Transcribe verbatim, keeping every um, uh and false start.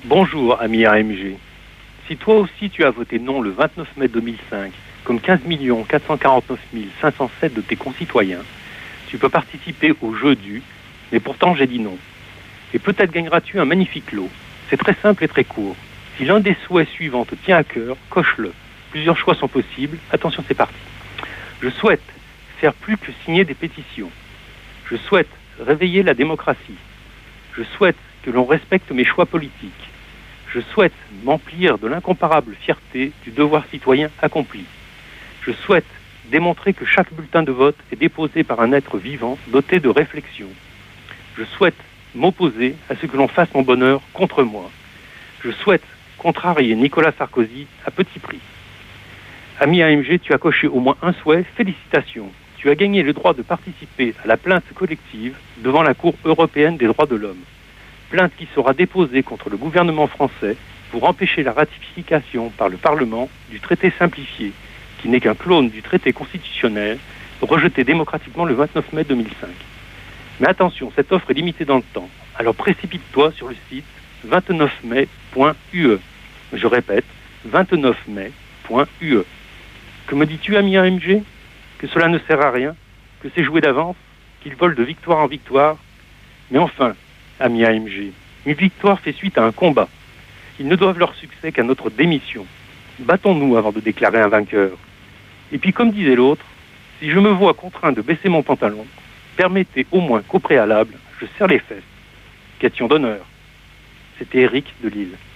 Bonjour, ami A M G. Si toi aussi tu as voté non le vingt-neuf mai deux mille cinq, comme quinze millions quatre cent quarante-neuf mille cinq cent sept de tes concitoyens, tu peux participer au jeu du « mais pourtant j'ai dit non ». Et peut-être gagneras-tu un magnifique lot. C'est très simple et très court. Si l'un des souhaits suivants te tient à cœur, coche-le. Plusieurs choix sont possibles. Attention, c'est parti. Je souhaite faire plus que signer des pétitions. Je souhaite réveiller la démocratie. Je souhaite que l'on respecte mes choix politiques. Je souhaite m'emplir de l'incomparable fierté du devoir citoyen accompli. Je souhaite démontrer que chaque bulletin de vote est déposé par un être vivant doté de réflexion. Je souhaite m'opposer à ce que l'on fasse mon bonheur contre moi. Je souhaite contrarier Nicolas Sarkozy à petit prix. Ami A M G, tu as coché au moins un souhait, félicitations. Tu as gagné le droit de participer à la plainte collective devant la Cour européenne des droits de l'homme. Plainte qui sera déposée contre le gouvernement français pour empêcher la ratification par le Parlement du traité simplifié, qui n'est qu'un clone du traité constitutionnel rejeté démocratiquement le vingt-neuf mai deux mille cinq. Mais attention, cette offre est limitée dans le temps. Alors précipite-toi sur le site vingt-neuf mai point U E. Je répète, vingt-neuf mai point U E. Que me dis-tu, ami A M G? Que cela ne sert à rien? Que c'est joué d'avance? Qu'ils volent de victoire en victoire? Mais enfin, ami A M G, une victoire fait suite à un combat. Ils ne doivent leur succès qu'à notre démission. Battons-nous avant de déclarer un vainqueur. Et puis, comme disait l'autre, si je me vois contraint de baisser mon pantalon, permettez au moins qu'au préalable, je serre les fesses. Question d'honneur. C'était Eric de Lille.